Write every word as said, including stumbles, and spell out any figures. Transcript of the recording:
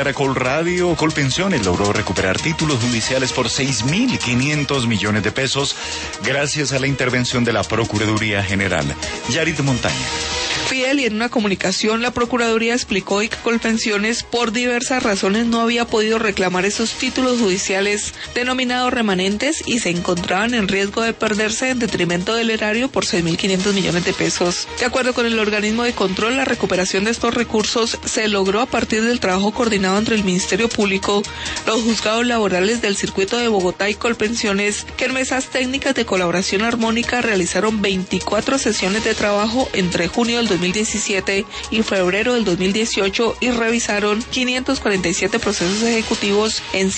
Colradio Colpensiones logró recuperar títulos judiciales por seis mil quinientos millones de pesos gracias a la intervención de la Procuraduría General. Yarit Montaña. Fiel, y en una comunicación la Procuraduría explicó que Colpensiones por diversas razones no había podido reclamar esos títulos judiciales denominados remanentes y se encontraban en riesgo de perderse en detrimento del erario por seis mil quinientos millones de pesos. De acuerdo con el organismo de control, la recuperación de estos recursos se logró a partir del trabajo coordinado entre el Ministerio Público, los juzgados laborales del circuito de Bogotá y Colpensiones, que en mesas técnicas de colaboración armónica realizaron veinticuatro sesiones de trabajo entre junio del dos mil diecisiete y febrero del dos mil dieciocho y revisaron quinientos cuarenta y siete procesos ejecutivos en